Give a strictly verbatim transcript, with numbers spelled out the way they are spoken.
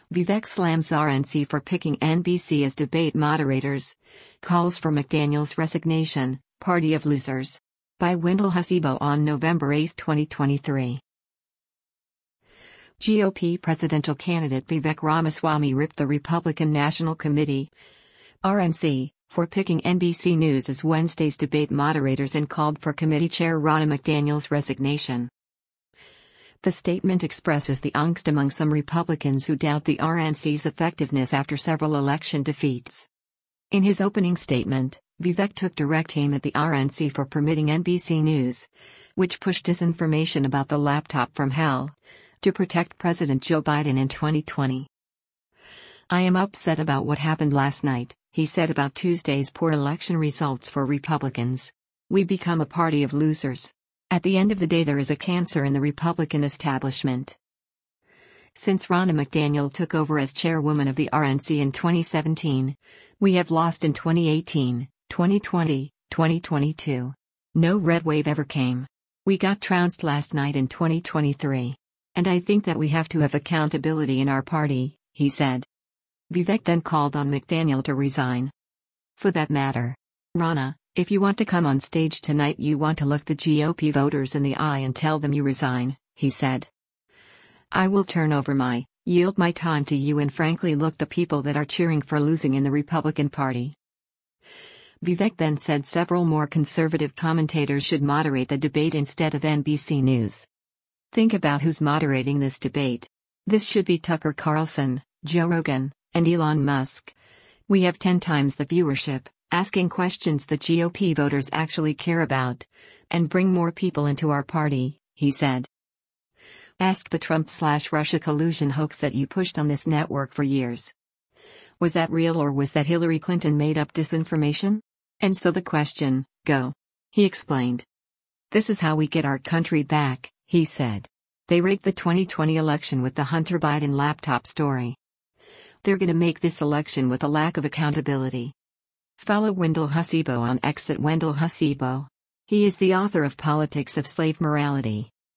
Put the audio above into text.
Vivek slams R N C for picking N B C as debate moderators. Calls for McDaniel's resignation, Party of Losers. By Wendell Hasibo on November eighth, twenty twenty-three. G O P presidential candidate Vivek Ramaswamy ripped the Republican National Committee, R N C, for picking N B C News as Wednesday's debate moderators and called for committee chair Ronna McDaniel's resignation. The statement expresses the angst among some Republicans who doubt the R N C's effectiveness after several election defeats. In his opening statement, Vivek took direct aim at the R N C for permitting N B C News, which pushed disinformation about the laptop from hell, to protect President Joe Biden in twenty twenty. "I am upset about what happened last night," he said about Tuesday's poor election results for Republicans. "We become a party of losers. At the end of the day, there is a cancer in the Republican establishment." Since Ronna McDaniel took over as chairwoman of the R N C in twenty seventeen, we have lost in twenty eighteen, twenty twenty, twenty twenty-two. No red wave ever came. We got trounced last night in twenty twenty-three. And I think that we have to have accountability in our party, he said. Vivek then called on McDaniel to resign. "For that matter, Ronna, if you want to come on stage tonight, you want to look the G O P voters in the eye and tell them you resign," he said. "I will turn over my, yield my time to you and frankly look the people that are cheering for losing in the Republican Party." Vivek then said several more conservative commentators should moderate the debate instead of N B C News. "Think about who's moderating this debate. This should be Tucker Carlson, Joe Rogan, and Elon Musk. We have ten times the viewership, asking questions that G O P voters actually care about, and bring more people into our party," he said. Asked the Trump-slash-Russia collusion hoax that you pushed on this network for years. Was that real or was that Hillary Clinton made up disinformation? And so the question, go. He explained. "This is how we get our country back," he said. "They rigged the twenty twenty election with the Hunter Biden laptop story. They're gonna make this election with a lack of accountability." Follow Wendell Hasibo on X at Wendell Hasibo. He is the author of Politics of Slave Morality.